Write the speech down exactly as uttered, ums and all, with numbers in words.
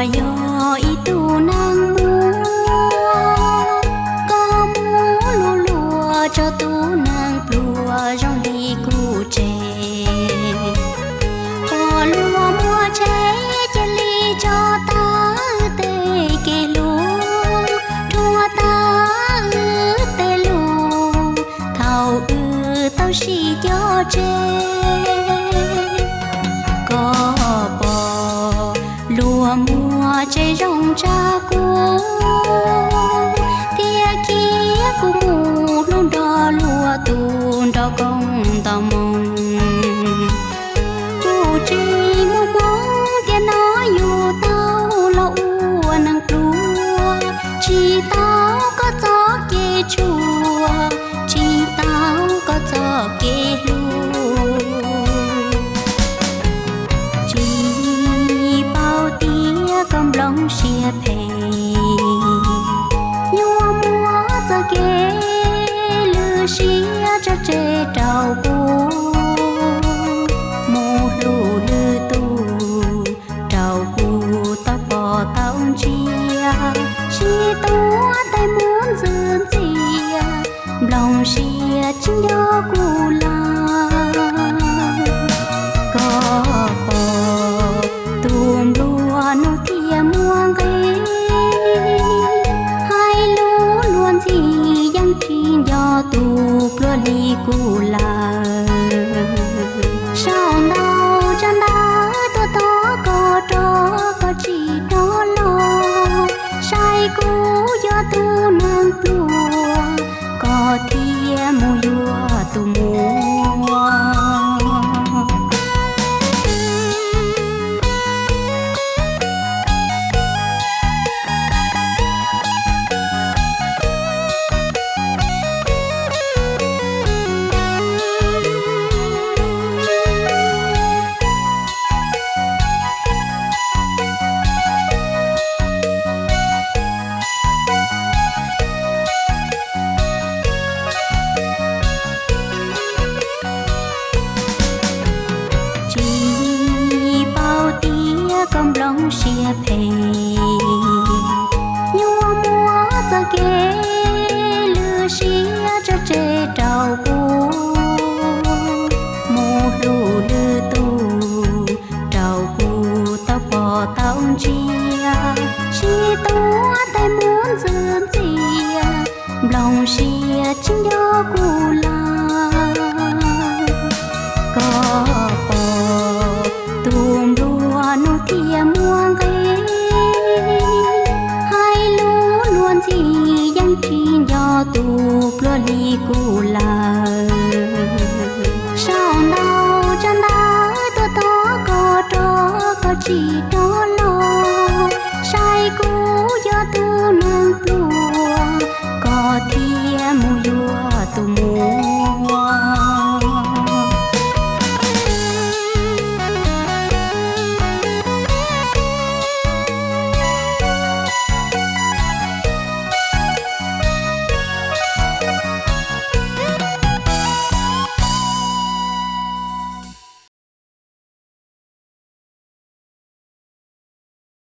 yo y tu nang mua có mua lúa lúa cho tu nang plua trong ly cu chè có lúa mua chè chè ly cho ta tê kê lúa chua ta tê lúa thầu ư tao xì cho chè có bò lúa mua chơi rong cha cô tia kia cô mù luôn đó lúa tuôn đó công tao mong cô chỉ mua mong tia nói dù tao là ua nắng lúa chỉ tao có gió kê chùa chỉ tao có gió kê lúa con lòng xia phê nhua mua ra ghé lư xia cho chê trào bù mô lù lư tu trào bù tao bò tao chia xia tua tay muốn dừng chia lòng xia chính do cù la có bò tuồng lúa nô thia muang ghé hai lúa luôn gì yang chín do tu lúa ly cù la sao nào chân đá tôi to có trò có chỉ đó lo sai cú do tu nang plua có thia mu yua tu mua con lòng xia phê nhua mua ra ghé lư xia cho chê trào bù mô lù lư tu trào bù tao bò tao chia xia tua tay muốn dừng chia lòng xia chính do cù la có bò tuồng lúa nô thia muang ghé hai lúa luôn gì yang chín do tu lúa ly cù la sao nào chân đá tôi to có trò có chỉ đó